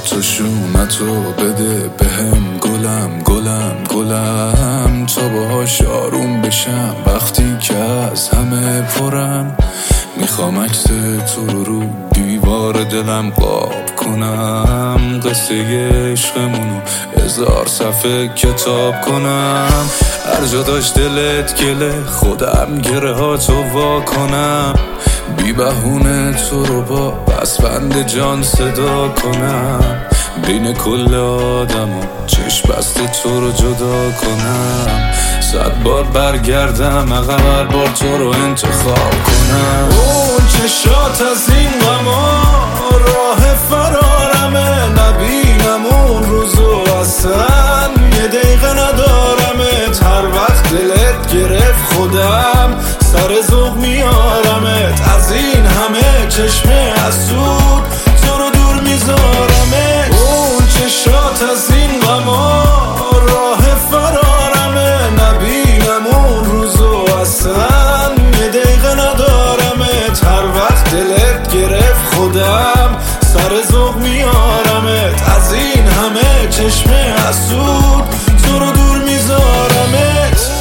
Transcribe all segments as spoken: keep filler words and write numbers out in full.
تو شونتو بده بهم گلم گلم گلم تا باهاش آروم بشم وقتی که از همه پرم. میخوام عکس تو رو رو دیوار دلم قاب کنم، قصه عشقمونو هزار صفحه کتاب کنم. هر جا داشت دلت گله خودم گره ها تو وا کنم، بی بهونه تو رو با پسوند جان صدا کنم. بین کل آدم و چشم بسته تو رو جدا کنم. صد بار برگردم عقب هر بار تو رو انتخاب کنم. اون چشات از این غما راه فرارمه، نبینم اون روزو اصلا یه دقیقه ندارمت. هر وقت دلت گرفت خودم سر ذوق میارمت. از این همه چشمه حسود تو رو دور میذارمت. اون چشات از این غما راه فرارمه، نبینم اون روزو اصلا یه دقیقه ندارمت. هر وقت دلت گرفت خودم سر ذوق میارمت. از این همه چشمه حسود تو رو دور میذارمت.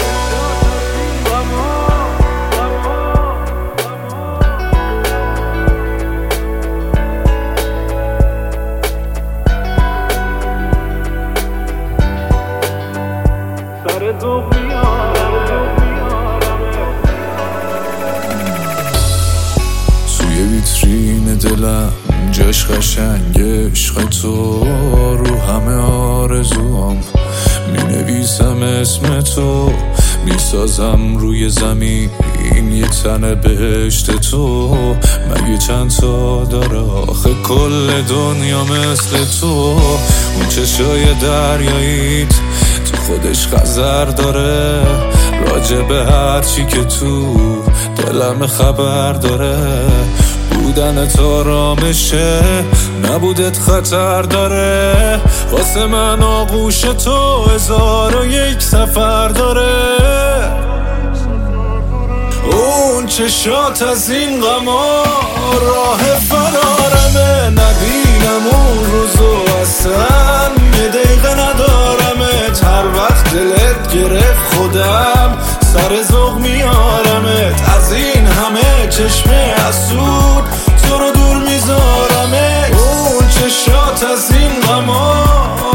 توی ویترین دلم جاش قشنگ عشق تو، رو همه آرزوام می نویسم اسم تو. می سازم روی زمین یه تن بهشت تو. مگه چند تا داره آخه کل دنیا مثل تو. اون چشای دریاییت تو خودش خزر داره، راجع به هر چی که تو دلم خبر داره. بودن تو آرامشه نبودت خطر داره، واسه من آغوش تو هزار و یک سفر داره. اون چشات از این غما راه فرارمه، نبینم اون روزو اصلا یه دقیقه ندارمت. هر وقت دلت گرفت خودم سر ذوق میارمت. از این همه چشمه حسود تو رو دور میذارمت. اون چشات از این غما